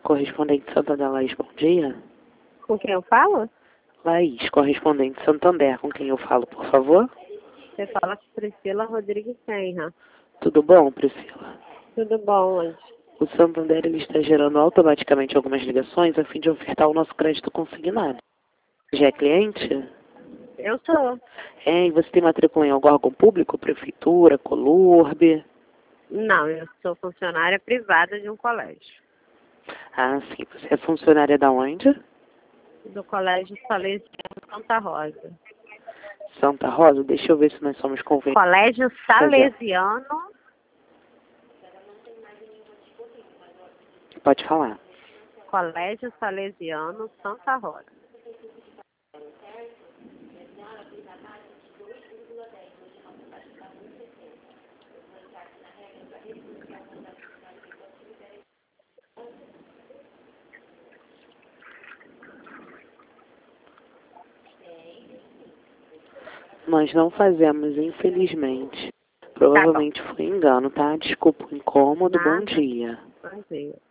correspondente Santander, Laís, bom dia. Com quem eu falo? Laís, correspondente Santander, com quem eu falo, por favor? Você fala com Priscila Rodrigues Senra. Tudo bom, Priscila? Tudo bom, onde? O Santander ele está gerando automaticamente algumas ligações a fim de ofertar o nosso crédito consignado. Já é cliente? Eu sou. E você tem matrícula em algum órgão público? Prefeitura, Colurb? Não, eu sou funcionária privada de um colégio. Ah, sim. Você é funcionária da onde? Do Colégio Salesiano Santa Rosa. Santa Rosa? Deixa eu ver se nós somos convenientes. Colégio Salesiano. Pode falar. Colégio Salesiano Santa Rosa. Nós não fazemos, infelizmente. Provavelmente foi engano, tá? Desculpa o incômodo. Nada. Bom dia. Bom dia.